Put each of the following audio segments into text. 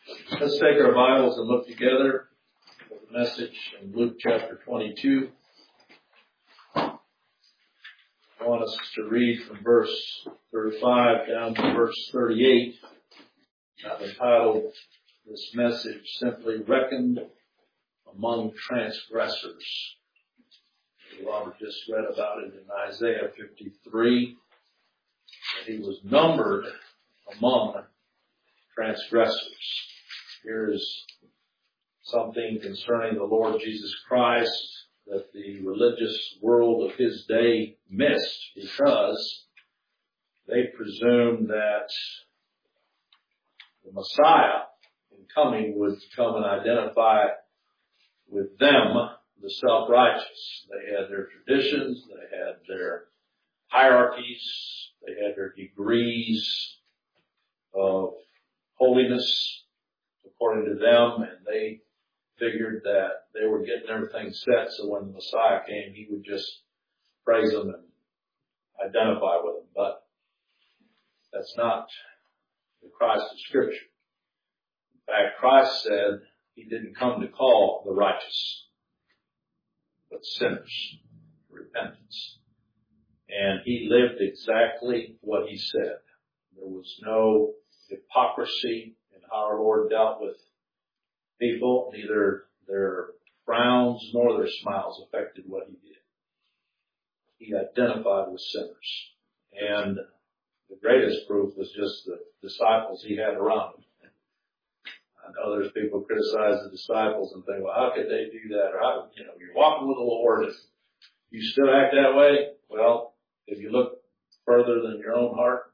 Let's take our Bibles and look together for the message in Luke chapter 22. I want us to read from verse 35 down to verse 38. I've entitled this message simply, Reckoned Among Transgressors. Robert just read about it in Isaiah 53, that he was numbered among transgressors. Here is something concerning the Lord Jesus Christ that the religious world of his day missed, because they presumed that the Messiah in coming would come and identify with them, the self-righteous. They had their traditions, they had their hierarchies, they had their degrees of holiness according to them, and they figured that they were getting everything set, so when the Messiah came, he would just praise them and identify with them. But that's not the Christ of Scripture. In fact, Christ said he didn't come to call the righteous, but sinners to repentance. And he lived exactly what he said. There was no hypocrisy in how our Lord dealt with people. Neither their frowns nor their smiles affected what he did. He identified with sinners. And the greatest proof was just the disciples he had around him. I know there's people who criticize the disciples and think, well, how could they do that? Or how, you're walking with the Lord and you still act that way? Well, if you look further than your own heart,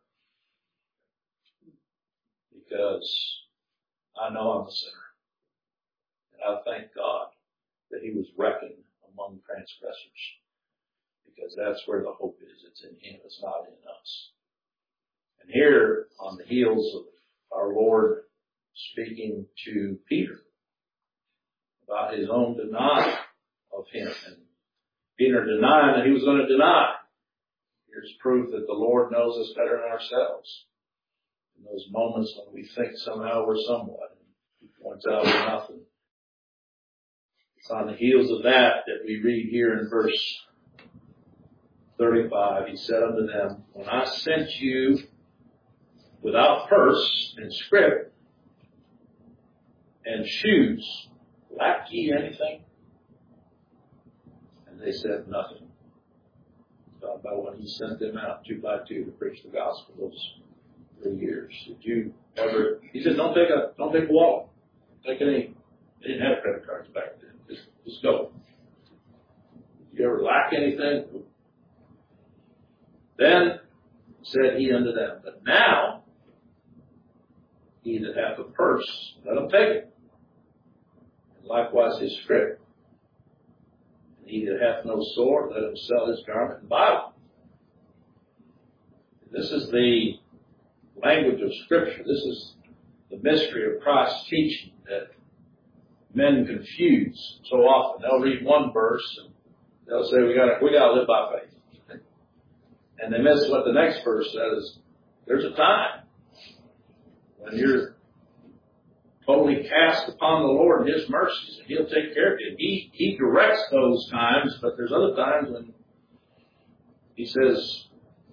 because I know I'm a sinner. And I thank God that he was reckoned among transgressors, because that's where the hope is. It's in him. It's not in us. And here, on the heels of our Lord speaking to Peter about his own denial of him, and Peter denying that he was going to deny, here's proof that the Lord knows us better than ourselves. In those moments when we think somehow we're someone, and he points out we're nothing. It's on the heels of that we read here in verse 35, he said unto them, When I sent you without purse and scrip and shoes, lack ye anything? And they said nothing. Talking about when he sent them out 2 by 2 to preach the gospel those 3 years. Did you ever? He said, don't take a wallet. Take any. They didn't have credit cards back then. Just go. Did you ever lack anything? Then said he unto them, But now he that hath a purse, let him take it, and likewise his scrip. And he that hath no sword, let him sell his garment and buy one. This is the language of Scripture. This is the mystery of Christ's teaching that men confuse so often. They'll read one verse and they'll say, we got to live by faith. And they miss what the next verse says. There's a time when you're totally cast upon the Lord and his mercies, and he'll take care of you. He directs those times, but there's other times when he says,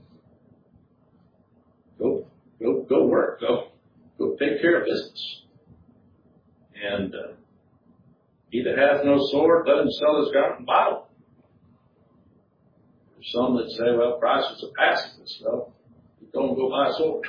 Go work. Go take care of business. And he that hath no sword, let him sell his garment and buy one. There's some that say, well, Christ was a pacifist. Well, don't go buy a sword.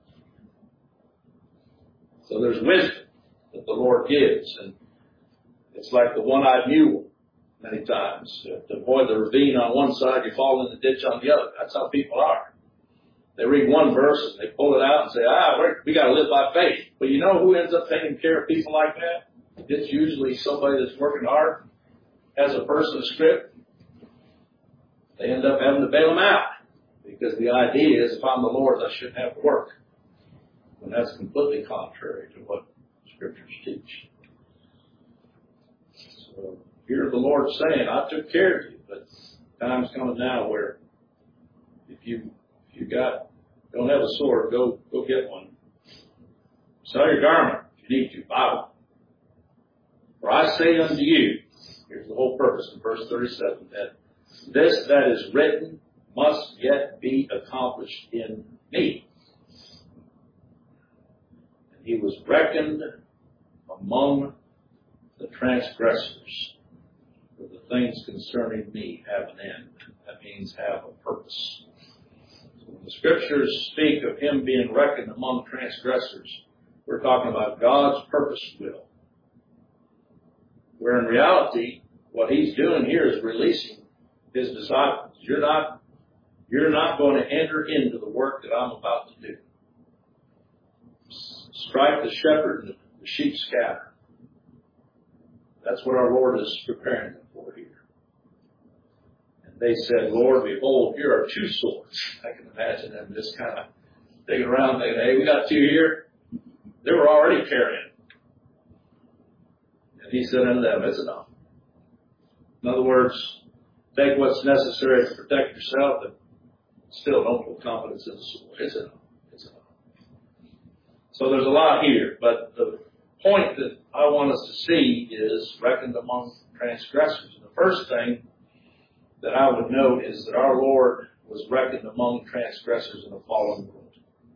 So there's wisdom that the Lord gives. And it's like the one-eyed mule many times. To avoid the ravine on one side, you fall in the ditch on the other. That's how people are. They read one verse and they pull it out and say, we got to live by faith. But you know who ends up taking care of people like that? It's usually somebody that's working hard, has a purse and a scrip. They end up having to bail them out, because the idea is, if I'm the Lord, I shouldn't have to work. And that's completely contrary to what Scriptures teach. So here the Lord saying, I took care of you, but time's coming now where if you don't have a sword, go get one. Sell your garment. If you need to. Bible. For I say unto you, here's the whole purpose in verse 37, that this that is written must yet be accomplished in me. And he was reckoned among the transgressors, for the things concerning me have an end. That means have a purpose. So when the scriptures speak of him being reckoned among transgressors, we're talking about God's purpose will. Where in reality, what he's doing here is releasing his disciples. You're not going to enter into the work that I'm about to do. Strike the shepherd and the sheep scatter. That's what our Lord is preparing them for here. And they said, Lord, behold, here are two swords. I can imagine them just kind of digging around thinking, hey, we got two here. They were already carrying. And he said unto them, it's enough. In other words, take what's necessary to protect yourself, but still don't put confidence in the sword. It's enough. It's enough. So there's a lot here, but the point that I want us to see is reckoned among transgressors. And the first thing that I would note is that our Lord was reckoned among transgressors in a fallen world.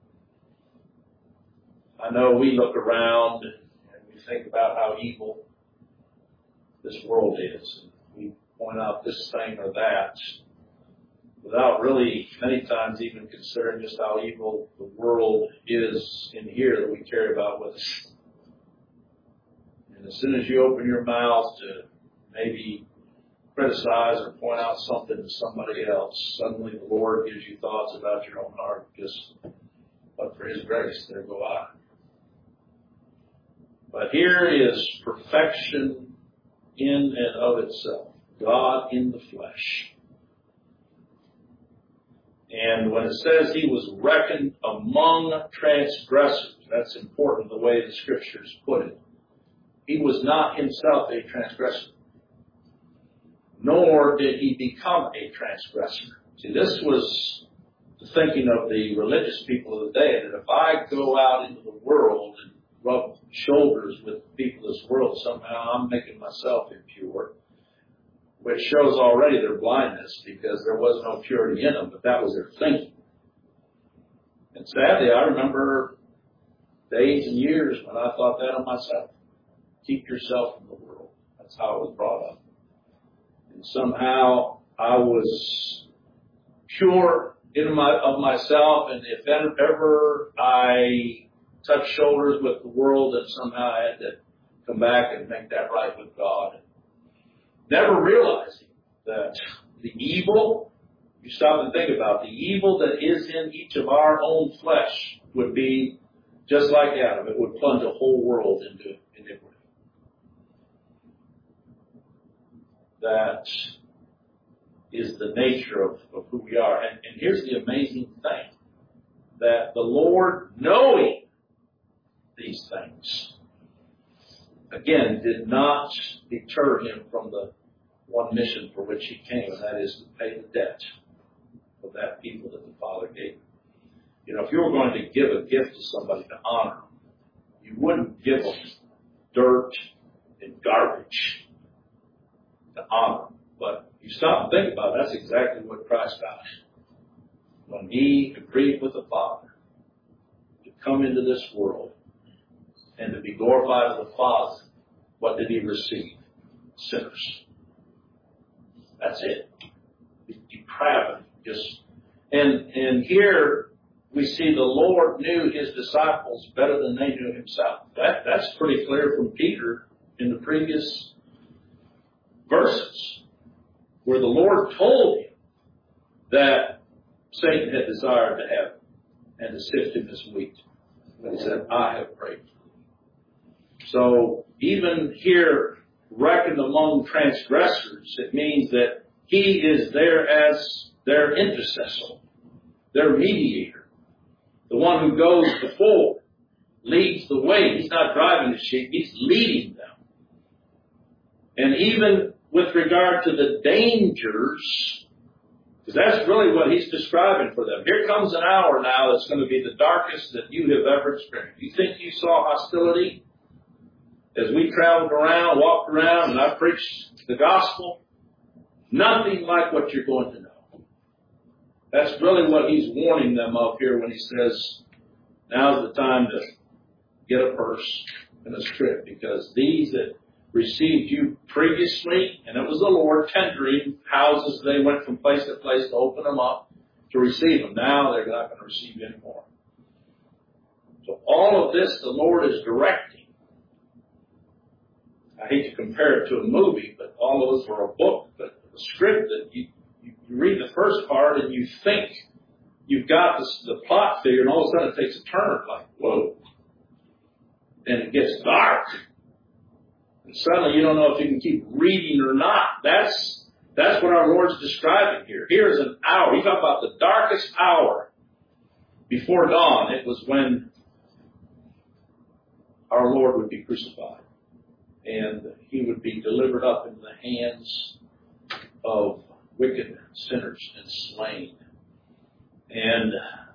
I know we look around and we think about how evil this world is. And we point out this thing or that without really many times even considering just how evil the world is in here that we carry about with us. And as soon as you open your mouth to maybe criticize or point out something to somebody else, suddenly the Lord gives you thoughts about your own heart. Just, but for His grace, there go I. But here is perfection in and of itself. God in the flesh. And when it says He was reckoned among transgressors, that's important the way the Scriptures put it. He was not Himself a transgressor. Nor did He become a transgressor. See, this was the thinking of the religious people of the day, that if I go out into the world and rub shoulders with the people of this world, somehow I'm making myself impure, which shows already their blindness because there was no purity in them, but that was their thinking. And sadly, I remember days and years when I thought that of myself. Keep yourself from the world. That's how I was brought up. And somehow I was pure of myself, and if ever I touched shoulders with the world, then somehow I had to come back and make that right with God. Never realizing that the evil, you stop and think about, the evil that is in each of our own flesh would be just like Adam. It would plunge a whole world into iniquity. That is the nature of who we are. And here's the amazing thing, that the Lord, knowing these things, again, did not deter Him from the one mission for which He came, and that is to pay the debt of that people that the Father gave Him. You know, if you were going to give a gift to somebody to honor them, you wouldn't give them dirt and garbage to honor them. But you stop and think about it, that's exactly what Christ got. When He agreed with the Father to come into this world and to be glorified to the Father, what did He receive? Sinners. That's it. Depravity. And here we see the Lord knew His disciples better than they knew Himself. That's pretty clear from Peter in the previous verses, where the Lord told him that Satan had desired to have and to sift him as wheat. But He said, I have prayed. So even here, reckoned among transgressors, it means that He is there as their intercessor, their mediator, the one who goes before, leads the way. He's not driving the sheep, He's leading them. And even with regard to the dangers, because that's really what He's describing for them. Here comes an hour now that's going to be the darkest that you have ever experienced. You think you saw hostility as we traveled around, walked around, and I preached the gospel, nothing like what you're going to know. That's really what he's warning them of here when he says, now's the time to get a purse and a scrip, because these that received you previously, and it was the Lord tendering houses, they went from place to place to open them up to receive them. Now they're not going to receive you anymore. So all of this the Lord is directing. I hate to compare it to a movie, but all of us were a book, but a script that you read the first part and you think you've got the plot figured, and all of a sudden it takes a turn, like, whoa. And it gets dark. And suddenly you don't know if you can keep reading or not. That's what our Lord's describing here. Here's an hour. He's talking about the darkest hour before dawn. It was when our Lord would be crucified. And he would be delivered up into the hands of wicked sinners and slain. And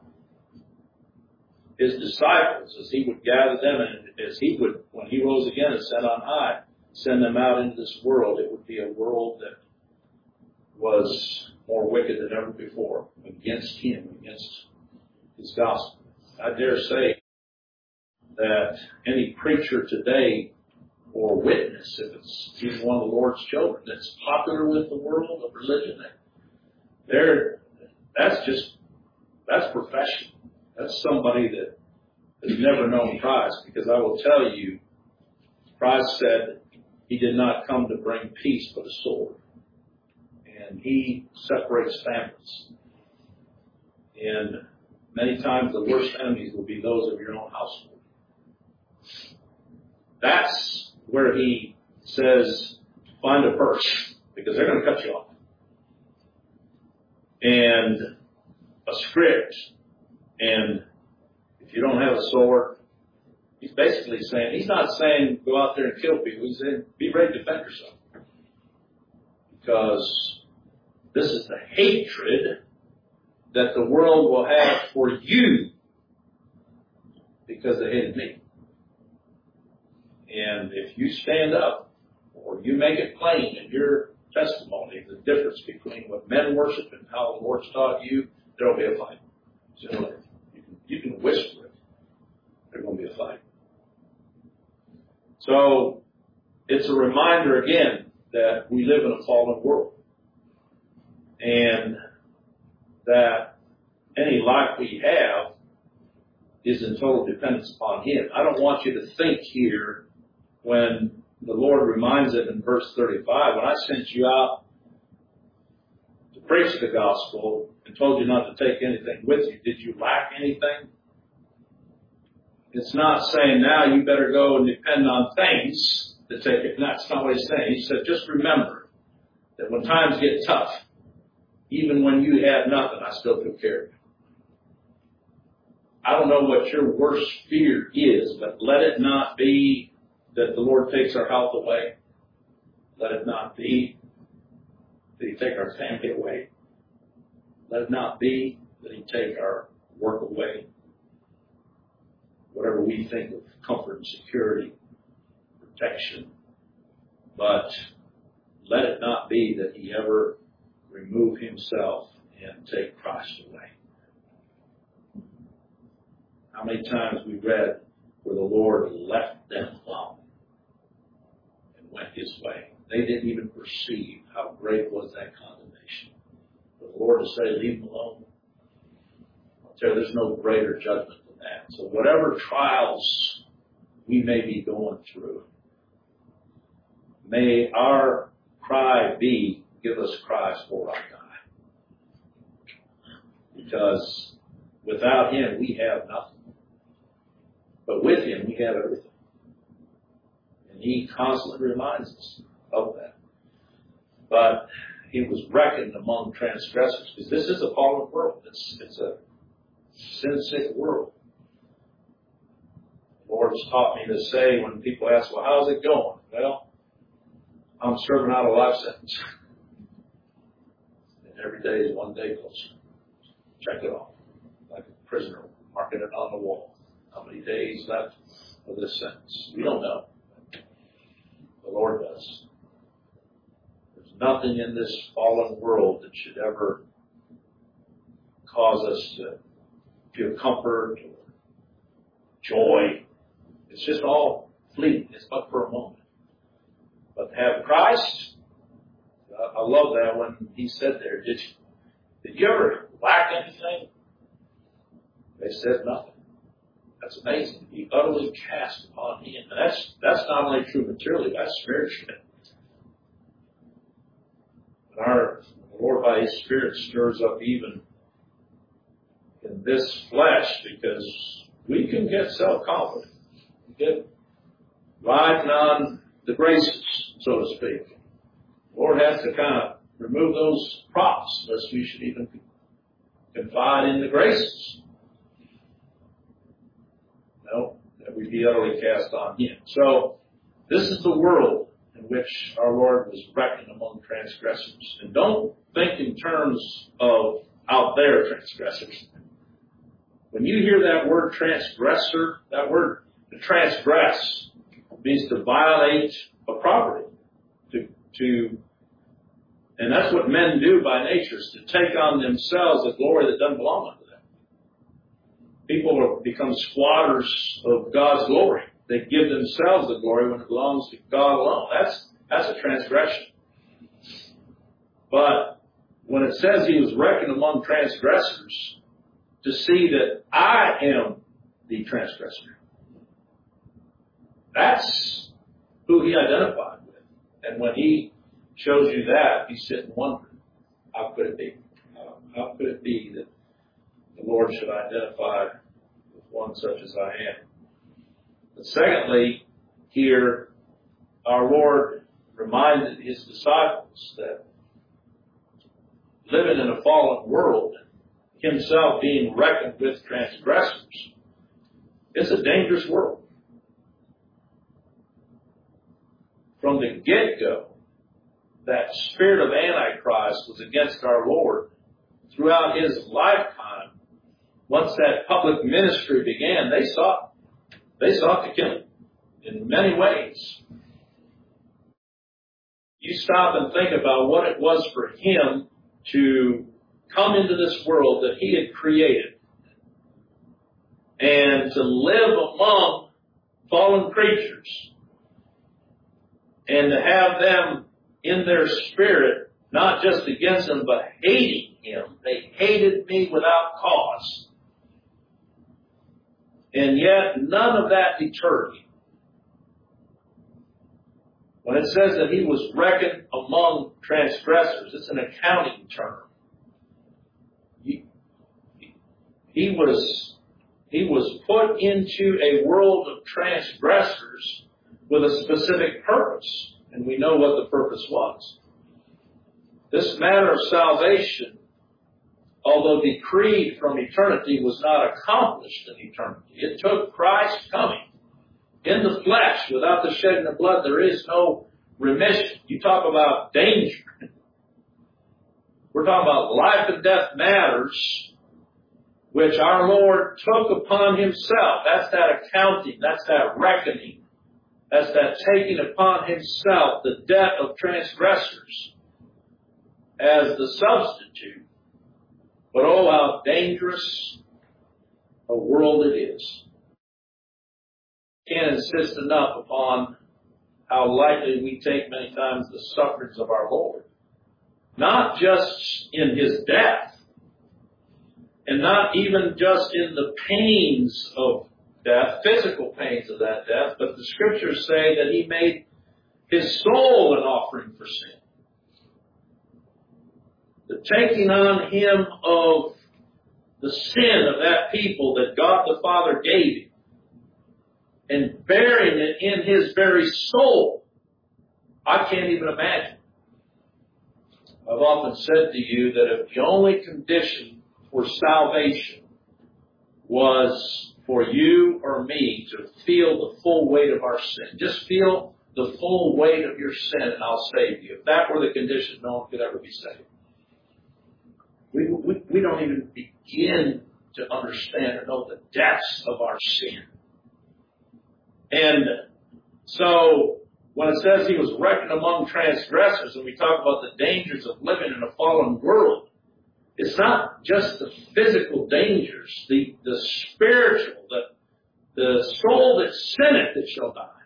his disciples, as he would gather them, and as he would, when he rose again and sat on high, send them out into this world, it would be a world that was more wicked than ever before, against him, against his gospel. I dare say that any preacher today, or witness, if it's even one of the Lord's children, that's popular with the world of religion, that's profession. That's somebody that has never known Christ, because I will tell you, Christ said he did not come to bring peace but a sword. And he separates families. And many times the worst enemies will be those of your own household. That's where he says, find a purse, because they're going to cut you off. And a script. And if you don't have a sword, he's basically saying, he's not saying go out there and kill people. He's saying be ready to defend yourself. Because this is the hatred that the world will have for you because they hated me. And if you stand up or you make it plain in your testimony, the difference between what men worship and how the Lord's taught you, there will be a fight. So you can whisper it. There's going to be a fight. So it's a reminder again that we live in a fallen world. And that any life we have is in total dependence upon him. I don't want you to think here when the Lord reminds it in verse 35, when I sent you out to preach the gospel and told you not to take anything with you, did you lack anything? It's not saying now you better go and depend on things to take it. That's not what he's saying. He said, just remember that when times get tough, even when you had nothing, I still took care of you. I don't know what your worst fear is, but let it not be that the Lord takes our health away. Let it not be that he take our family away. Let it not be that he take our work away. Whatever we think of comfort and security, protection. But let it not be that he ever remove himself and take Christ away. How many times we read where the Lord left them alone and went his way. They didn't even perceive how great was that condemnation. For the Lord to say, leave them alone. I'll tell you, there's no greater judgment than that. So whatever trials we may be going through, may our cry be, give us Christ for I die. Because without him, we have nothing. But with him, we have everything. And he constantly reminds us of that. But he was reckoned among transgressors. Because this is a fallen world. It's a sin-sick world. The Lord has taught me to say when people ask, well, how's it going? Well, I'm serving out a life sentence. And every day is one day closer. Check it off. Like a prisoner marking it on the wall. How many days left of this sentence? We don't know. The Lord does. There's nothing in this fallen world that should ever cause us to feel comfort or joy. It's just all fleeting. It's but for a moment. But to have Christ, I love that when he said there, did you ever lack anything? They said nothing. That's amazing. He utterly cast upon him. And that's not only true materially, that's spiritually. And the Lord by His Spirit stirs up even in this flesh, because we can get self-confident. We get riding on the graces, so to speak. The Lord has to kind of remove those props, lest we should even confide in the graces. No, that we be utterly cast on Him. So, this is the world in which our Lord was reckoned among transgressors. And don't think in terms of out there transgressors. When you hear that word transgressor, that word to transgress means to violate a property. And that's what men do by nature, is to take on themselves a glory that doesn't belong unto them. People become squatters of God's glory. They give themselves the glory when it belongs to God alone. That's a transgression. But when it says He was reckoned among transgressors, to see that I am the transgressor, that's who He identified with. And when He shows you that, you sit and wonder, how could it be? How could it be that the Lord should identify with one such as I am? But secondly, here, our Lord reminded His disciples that living in a fallen world, Himself being reckoned with transgressors, it's a dangerous world. From the get-go, that spirit of Antichrist was against our Lord throughout His lifetime. Once that public ministry began, they sought to kill Him in many ways. You stop and think about what it was for Him to come into this world that He had created and to live among fallen creatures and to have them in their spirit, not just against Him, but hating Him. They hated me without cause. And yet, none of that deterred Him. When it says that He was reckoned among transgressors, it's an accounting term. He was put into a world of transgressors with a specific purpose. And we know what the purpose was. This matter of salvation, although decreed from eternity, was not accomplished in eternity. It took Christ coming in the flesh. Without the shedding of blood, there is no remission. You talk about danger. We're talking about life and death matters, which our Lord took upon Himself. That's that accounting. That's that reckoning. That's that taking upon Himself the debt of transgressors as the substitute. But oh, how dangerous a world it is. Can't insist enough upon how lightly we take many times the sufferings of our Lord. Not just in His death, and not even just in the pains of death, physical pains of that death, but the Scriptures say that He made His soul an offering for sin. The taking on Him of the sin of that people that God the Father gave Him, and bearing it in His very soul, I can't even imagine. I've often said to you that if the only condition for salvation was for you or me to feel the full weight of our sin, just feel the full weight of your sin and I'll save you. If that were the condition, no one could ever be saved. We don't even begin to understand or know the depths of our sin. And so when it says he was reckoned among transgressors, and we talk about the dangers of living in a fallen world, it's not just the physical dangers, the spiritual, the soul that sinneth, it shall die.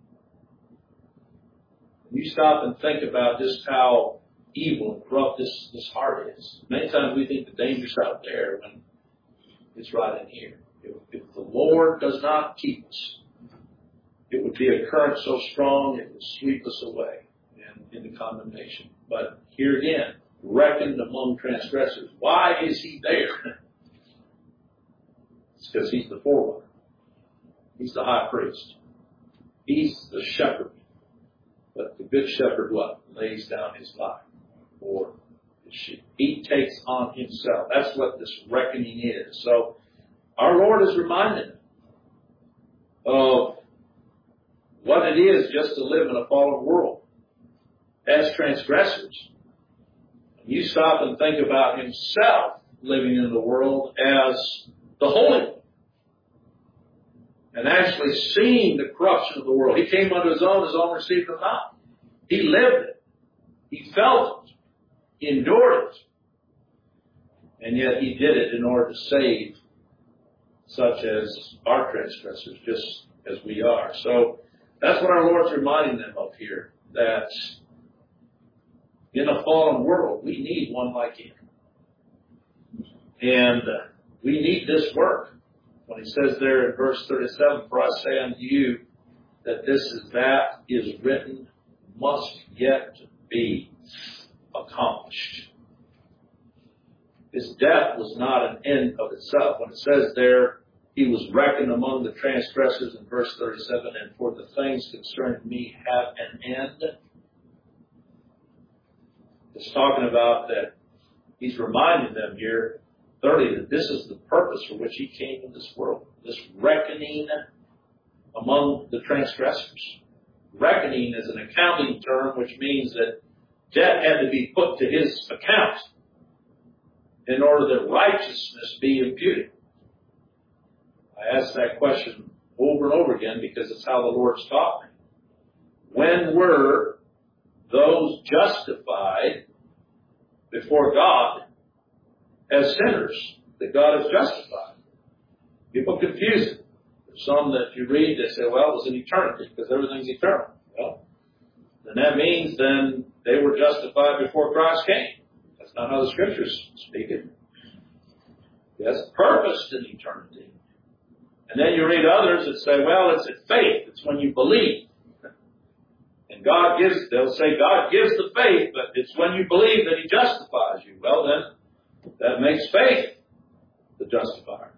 You stop and think about just how evil and corrupt this heart is. Many times we think the danger's out there when it's right in here. If the Lord does not keep us, it would be a current so strong it would sweep us away into condemnation. But here again, reckoned among transgressors. Why is he there? It's because he's the forerunner. He's the high priest. He's the shepherd. But the good shepherd what? Lays down his life for his sheep. He takes on himself. That's what this reckoning is. So our Lord is reminding them of what it is just to live in a fallen world as transgressors. You stop and think about himself living in the world as the Holy One and actually seeing the corruption of the world. He came unto his own received him not. He lived it. He felt it. He endured it. And yet he did it in order to save such as our transgressors, just as we are. So that's what our Lord's reminding them of here, that in a fallen world, we need one like him. And we need this work. When he says there in verse 37, for I say unto you that that is written must yet be accomplished. His death was not an end of itself. When it says there, he was reckoned among the transgressors in verse 37, and for the things concerning me have an end. It's talking about that he's reminding them here, 30, that this is the purpose for which he came in this world. This reckoning among the transgressors. Reckoning is an accounting term which means that debt had to be put to his account in order that righteousness be imputed. I ask that question over and over again because it's how the Lord's taught me. When were those justified before God as sinners that God has justified? People confuse it. There's some that you read, they say, well, it was in eternity because everything's eternal. Well, then that means then they were justified before Christ came. That's not how the Scriptures speak it. Yes, purposed in eternity. And then you read others that say, well, it's at faith. It's when you believe. And they'll say God gives the faith, but it's when you believe that he justifies you. Well, then, that makes faith the justifier.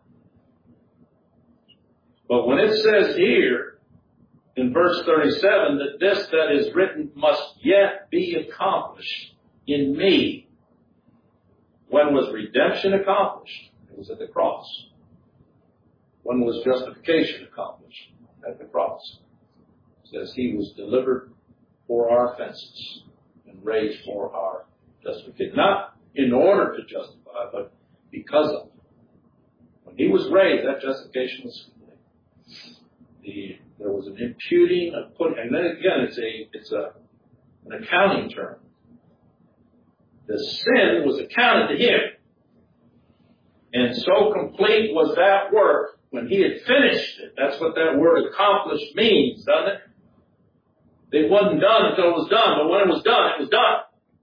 But when it says here, in verse 37, that this that is written must yet be accomplished in me. When was redemption accomplished? It was at the cross. When was justification accomplished? At the cross. It says he was delivered for our offenses and raised for our justification. Not in order to justify, but because of it. When he was raised, that justification was complete. There was an imputing of putting, and then again, it's an accounting term. The sin was accounted to him. And so complete was that work when he had finished it. That's what that word accomplished means, doesn't it? It wasn't done until it was done, but when it was done, it was done.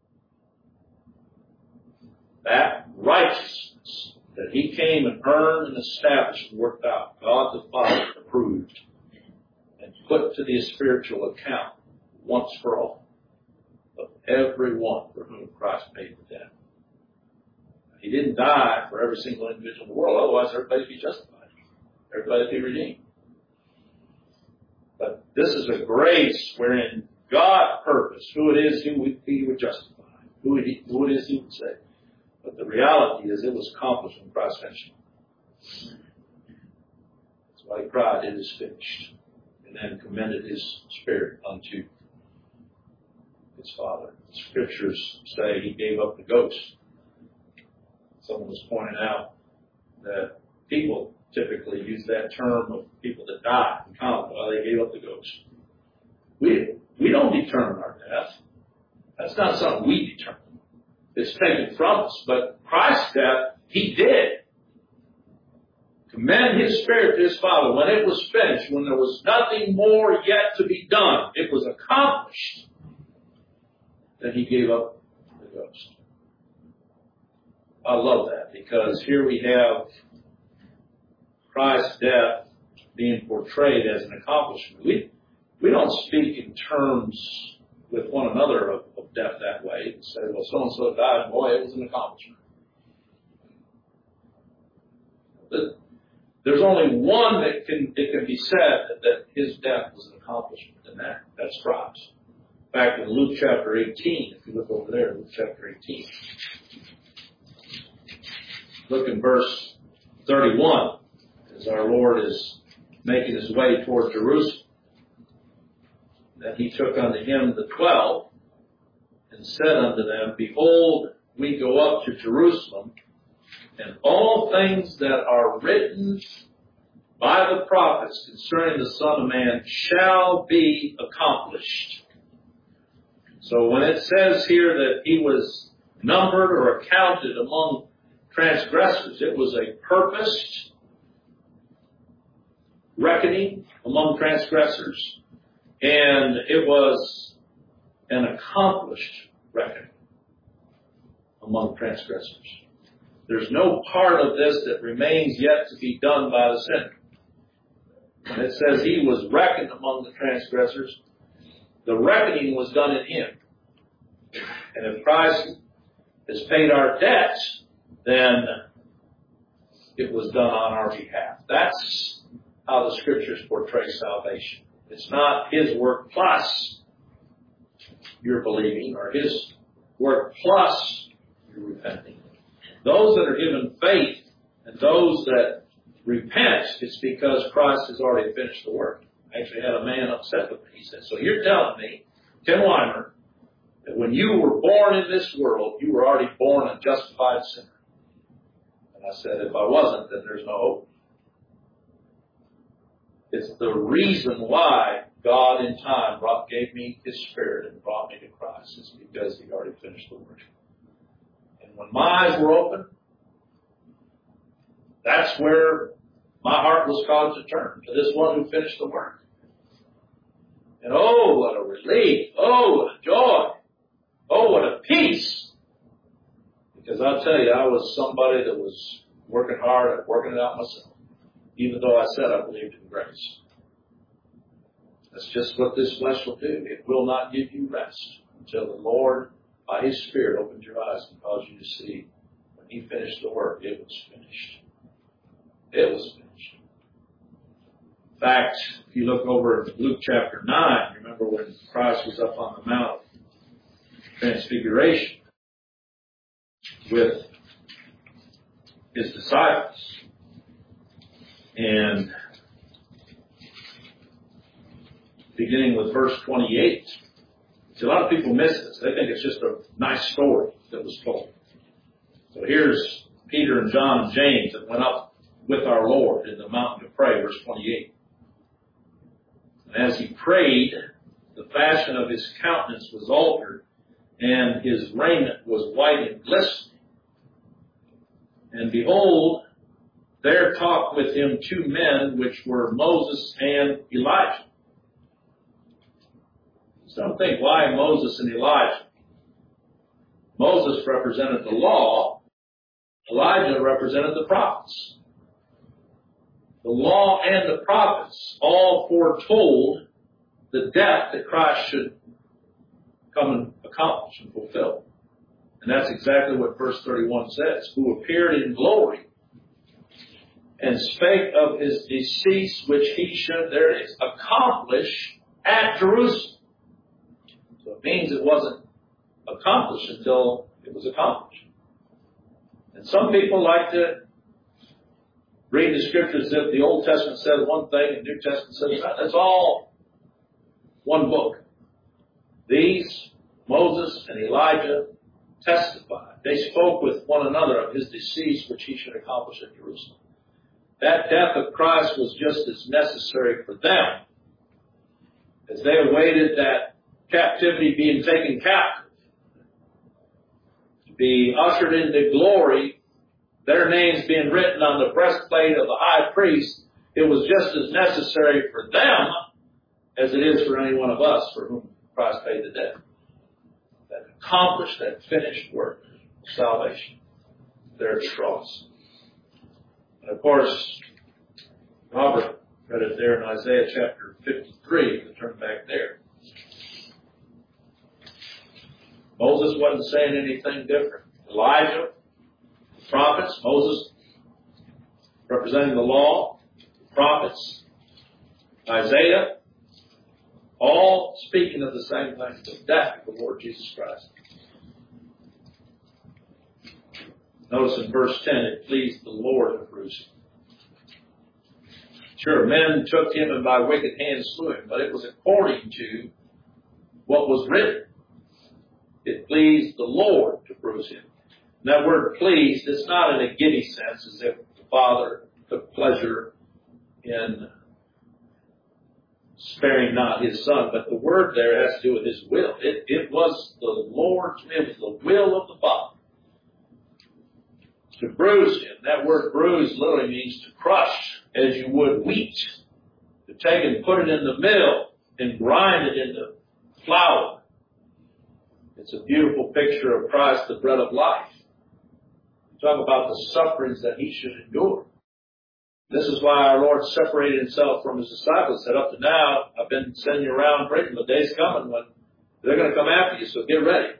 That righteousness that he came and earned and established and worked out, God the Father approved and put to the spiritual account once for all of everyone for whom Christ paid the debt. He didn't die for every single individual in the world, otherwise everybody would be justified. Everybody would be redeemed. But this is a grace wherein God purposed who it is he would justify, who it is he would save. But the reality is it was accomplished when Christ finished. That's why he cried, it is finished. And then commended his spirit unto his Father. The Scriptures say he gave up the ghost. Someone was pointing out that people typically use that term of people that die in common. Well, they gave up the ghost. We We don't determine our death. That's not something we determine. It's taken from us. But Christ's death, He did. Commend His Spirit to His Father. When it was finished, when there was nothing more yet to be done, it was accomplished, then He gave up the ghost. I love that, because here we have Christ's death being portrayed as an accomplishment. We don't speak in terms with one another of death that way and say, well, so-and-so died, boy, it was an accomplishment. There's only one that it can be said that His death was an accomplishment, and that's Christ. In fact, in Luke chapter 18, if you look over there, Luke chapter 18, look in verse 31, as our Lord is making His way toward Jerusalem. That He took unto Him the 12, and said unto them, Behold, we go up to Jerusalem, and all things that are written by the prophets concerning the Son of Man shall be accomplished. So when it says here that He was numbered or accounted among transgressors, it was a purposed reckoning among transgressors, and it was an accomplished reckoning among transgressors. There's no part of this that remains yet to be done by the sinner. When it says He was reckoned among the transgressors, the reckoning was done in Him. And if Christ has paid our debts, then it was done on our behalf. That's how the Scriptures portray salvation. It's not His work plus your believing, or His work plus your repenting. Those that are given faith and those that repent, it's because Christ has already finished the work. I actually had a man upset with me. He said, so you're telling me, Tim Weimer, that when you were born in this world, you were already born a justified sinner? And I said, if I wasn't, then there's no hope. It's the reason why God in time gave me His Spirit and brought me to Christ. It's because He already finished the work. And when my eyes were open, that's where my heart was caused to turn, to this one who finished the work. And oh, what a relief. Oh, what a joy. Oh, what a peace. Because I'll tell you, I was somebody that was working hard at working it out myself, even though I said I believed in grace. That's just what this flesh will do. It will not give you rest until the Lord, by His Spirit, opens your eyes and causes you to see when He finished the work, it was finished. It was finished. In fact, if you look over at Luke chapter 9, remember when Christ was up on the Mount of Transfiguration with His disciples. And beginning with verse 28, see, a lot of people miss this. They think it's just a nice story that was told. So here's Peter and John and James that went up with our Lord in the mountain to pray, verse 28. And as He prayed, the fashion of His countenance was altered, and His raiment was white and glistening. And behold, there talked with Him two men, which were Moses and Elijah. So don't think, why Moses and Elijah? Moses represented the law. Elijah represented the prophets. The law and the prophets all foretold the death that Christ should come and accomplish and fulfill. And that's exactly what verse 31 says. Who appeared in glory and spake of His decease, which He should, there it is, accomplish at Jerusalem. So it means it wasn't accomplished until it was accomplished. And some people like to read the Scriptures as if the Old Testament says one thing and the New Testament says another. That's all one book. These, Moses and Elijah, testified. They spoke with one another of His decease, which He should accomplish at Jerusalem. That death of Christ was just as necessary for them as they awaited that captivity being taken captive, to be ushered into glory, their names being written on the breastplate of the high priest, it was just as necessary for them as it is for any one of us for whom Christ paid the debt. That accomplished, that finished work of salvation there at the cross. And of course, Robert read it there in Isaiah chapter 53. We'll turn back there. Moses wasn't saying anything different. Elijah, the prophets, Moses representing the law, the prophets, Isaiah, all speaking of the same thing, the death of the Lord Jesus Christ. Notice in verse 10, it pleased the Lord to bruise him. Sure, men took him and by wicked hands slew him, but it was according to what was written. It pleased the Lord to bruise him. And that word pleased, it's not in a giddy sense as if the Father took pleasure in sparing not his Son, but the word there has to do with his will. It was the Lord's will, it was the will of the Father to bruise him. That word bruise literally means to crush as you would wheat, to take and put it in the mill and grind it into flour. It's a beautiful picture of Christ, the bread of life. Talk about the sufferings that he should endure. This is why our Lord separated himself from his disciples. Said, up to now, I've been sending you around preaching. The day's coming when they're going to come after you, so get ready.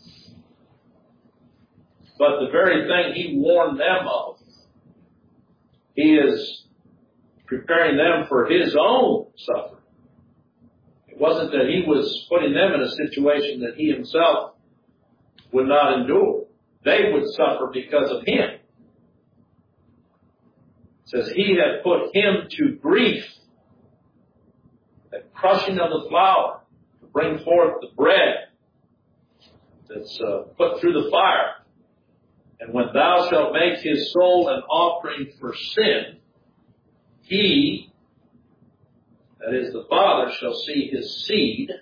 But the very thing he warned them of, he is preparing them for his own suffering. It wasn't that he was putting them in a situation that he himself would not endure. They would suffer because of him. It says he had put him to grief, that crushing of the flour to bring forth the bread that's put through the fire. And when thou shalt make his soul an offering for sin, he, that is the Father, shall see his seed,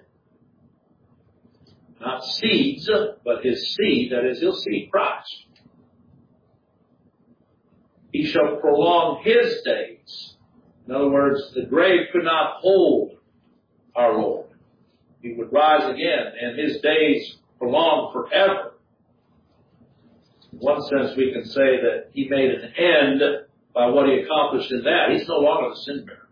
not seeds, but his seed, that is, he'll see Christ. He shall prolong his days. In other words, the grave could not hold our Lord. He would rise again, and his days prolonged forever. In one sense, we can say that he made an end by what he accomplished in that. He's no longer the sin bearer.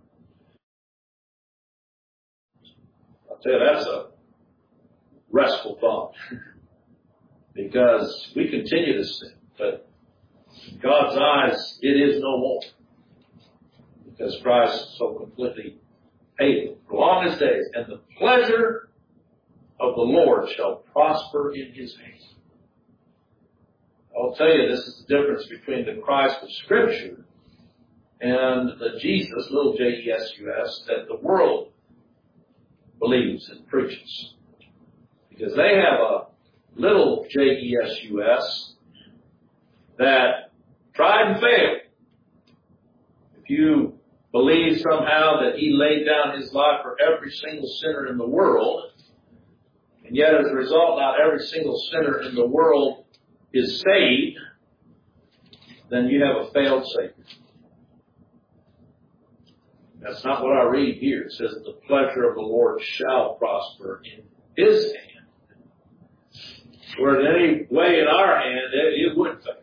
I'll tell you, that's a restful thought. Because we continue to sin, but in God's eyes, it is no more. Because Christ so completely paid it. Prolong his days, and the pleasure of the Lord shall prosper in his hand. I'll tell you, this is the difference between the Christ of Scripture and the Jesus, little J-E-S-U-S, that the world believes and preaches. Because they have a little J-E-S-U-S that tried and failed. If you believe somehow that he laid down his life for every single sinner in the world, and yet as a result not every single sinner in the world is saved, then you have a failed Savior. That's not what I read here. It says, the pleasure of the Lord shall prosper in his hand. Where in any way in our hand, it would fail.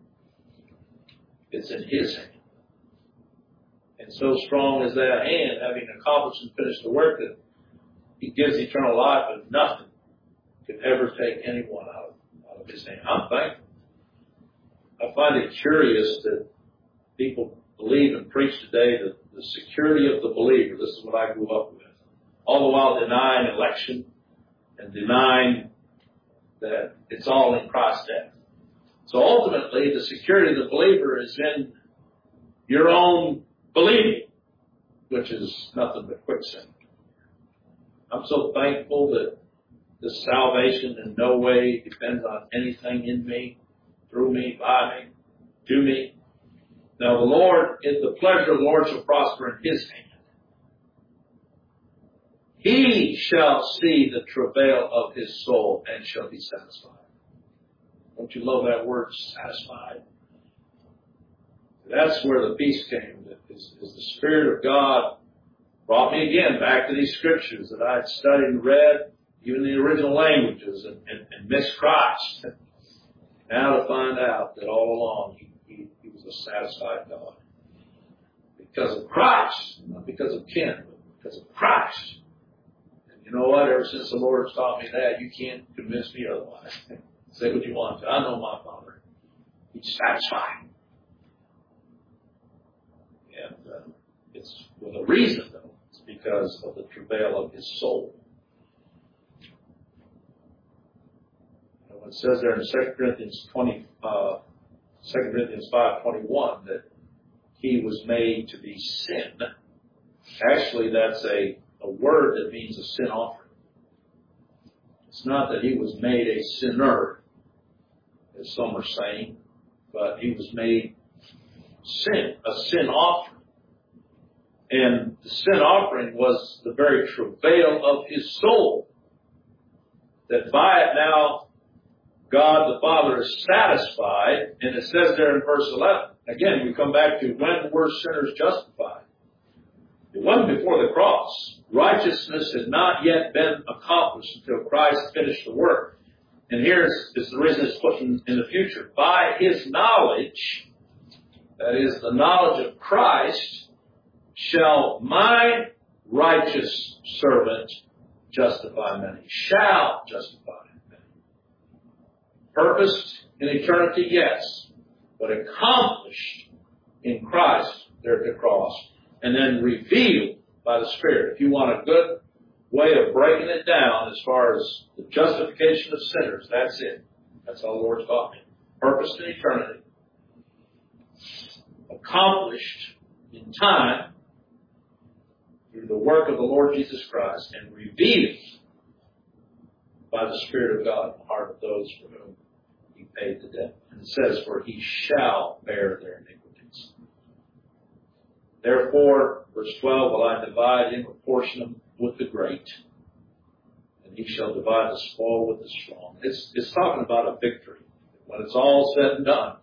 It's in his hand. And so strong is that hand, having accomplished and finished the work, that he gives eternal life, and nothing can ever take anyone out of his hand. I'm thankful. I find it curious that people believe and preach today that the security of the believer, this is what I grew up with, all the while denying election and denying that it's all in Christ's death. So ultimately, the security of the believer is in your own believing, which is nothing but quicksand. I'm so thankful that this salvation in no way depends on anything in me, through me, by me, to me. Now the Lord, the pleasure of the Lord shall prosper in his hand. he shall see the travail of his soul and shall be satisfied. Don't you love that word, satisfied? That's where the peace came. Is the Spirit of God brought me again back to these scriptures that I had studied and read, even the original languages, and missed Christ. Now to find out that all along he was a satisfied God. Because of Christ, not because of kin, but because of Christ. And you know what? Ever since the Lord's taught me that, you can't convince me otherwise. Say what you want to. I know my Father. He's satisfied. And it's with a reason, though. It's because of the travail of his soul. And it says there in 2 Corinthians 5:21 that he was made to be sin. Actually, that's a word that means a sin offering. It's not that he was made a sinner, as some are saying, but he was made a sin offering. And the sin offering was the very travail of his soul. That by it now, God the Father is satisfied. And it says there in verse 11, again, we come back to when were sinners justified? It wasn't before the cross. Righteousness had not yet been accomplished until Christ finished the work. And here is the reason it's put in the future. By his knowledge, that is the knowledge of Christ, shall my righteous servant justify many. Shall justify many. Purposed in eternity, yes, but accomplished in Christ there at the cross, and then revealed by the Spirit. If you want a good way of breaking it down as far as the justification of sinners, that's it. That's all the Lord's taught me. Purposed in eternity, accomplished in time, through the work of the Lord Jesus Christ, and revealed by the Spirit of God in the heart of those for whom he paid the debt. And it says, for he shall bear their iniquities. Therefore, verse 12, will I divide in proportion with the great, and he shall divide the spoil with the strong. It's talking about a victory. When it's all said and done,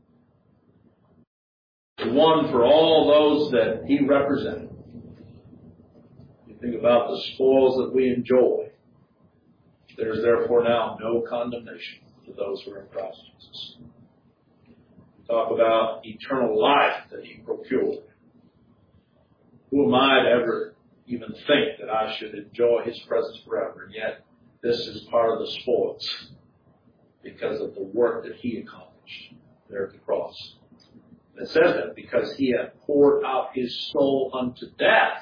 the one for all those that he represented. Think about the spoils that we enjoy. There is therefore now no condemnation to those who are in Christ Jesus. We talk about eternal life that he procured. Who am I to ever even think that I should enjoy his presence forever? And yet, this is part of the spoils because of the work that he accomplished there at the cross. It says that because he had poured out his soul unto death,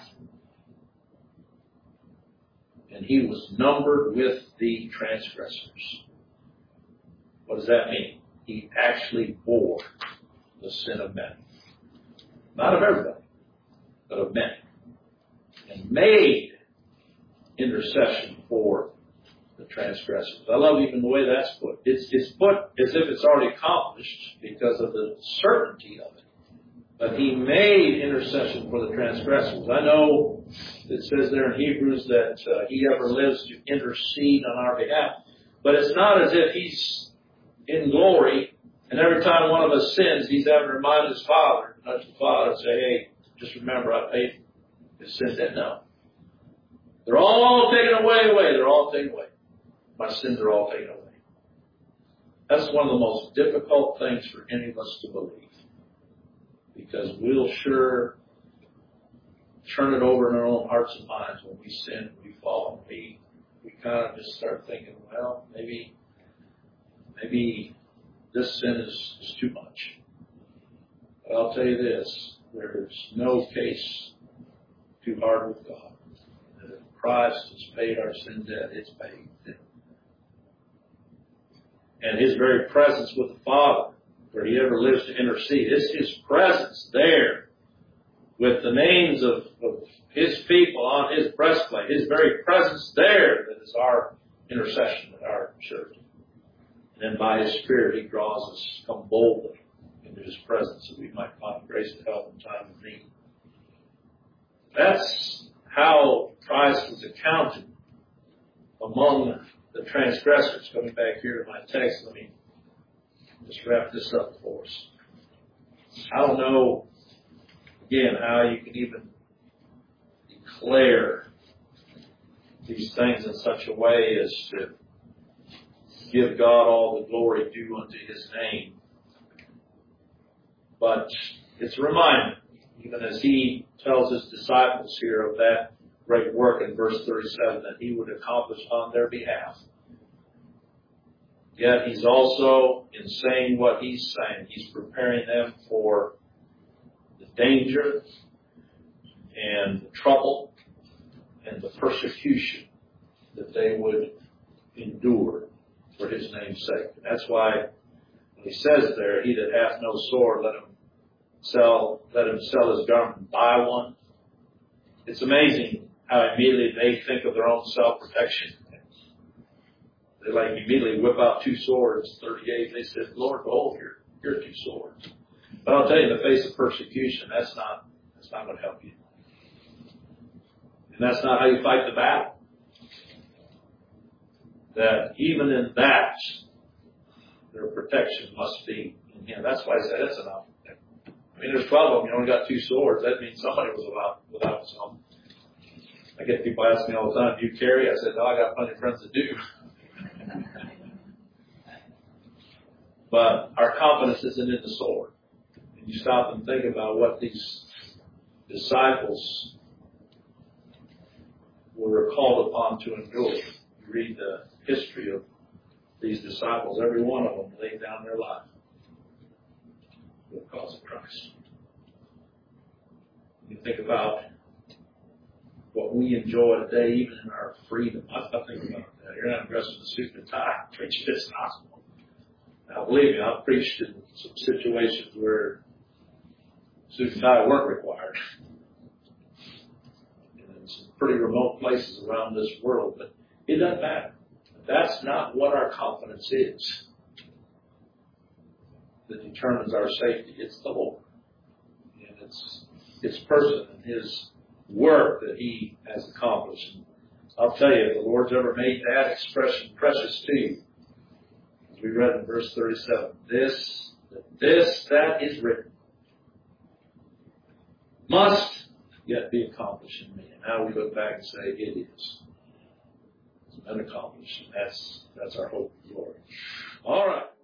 and he was numbered with the transgressors. What does that mean? He actually bore the sin of many. Not of everybody, but of many. And made intercession for the transgressors. I love even the way that's put. It's put as if it's already accomplished because of the certainty of it. But he made intercession for the transgressors. I know it says there in Hebrews that he ever lives to intercede on our behalf. But it's not as if he's in glory and every time one of us sins, he's having to remind his Father, not the Father, and say, hey, just remember I paid his sin debt. No. They're all taken away. They're all taken away. My sins are all taken away. That's one of the most difficult things for any of us to believe. Because we'll sure turn it over in our own hearts and minds when we sin, we fall, and we kind of just start thinking, well, maybe this sin is too much. But I'll tell you this, there's no case too hard with God. If Christ has paid our sin debt, it's paid. And his very presence with the Father, where he ever lives to intercede, it's his presence there with the names of his people on his breastplate, his very presence there that is our intercession and our surety. And then by his Spirit, he draws us, come boldly into his presence that we might find grace to help in time of need. That's how Christ was accounted among the transgressors. Coming back here to my text, let me just wrap this up for us. I don't know, again, how you can even declare these things in such a way as to give God all the glory due unto His name. But it's a reminder, even as He tells His disciples here of that great work in verse 37 that He would accomplish on their behalf. Yet He's also, in saying what He's saying, He's preparing them for the danger and the trouble and the persecution that they would endure for His name's sake. And that's why when He says there, he that hath no sword, let him sell his garment and buy one. It's amazing how immediately they think of their own self-protection. They immediately whip out 2 swords. 38, they said, Lord, behold, here are 2 swords. But I'll tell you, in the face of persecution, that's not going to help you. And that's not how you fight the battle. That even in that, their protection must be in Him. That's why I said it's enough. I mean, there's 12 of them. You only got 2 swords. That means somebody was without some. I get people ask me all the time, do you carry? I said, no, I got plenty of friends that do. But our confidence isn't in the sword. And you stop and think about what these disciples were called upon to endure. You read the history of these disciples. Every one of them laid down their life for the cause of Christ. You think about what we enjoy today, even in our freedom. I think about that. You're not dressed in a suit and tie, preaching this gospel. Now, believe me, I've preached in some situations where suit and tie weren't required. In some pretty remote places around this world, but it doesn't matter. That's not what our confidence is that determines our safety. It's the Lord. And it's His person and His work that He has accomplished. And I'll tell you, if the Lord's ever made that expression precious to you, as we read in verse 37, this that is written must yet be accomplished in me. And now we look back and say, it is. It's been accomplished. And that's our hope in the Lord. All right.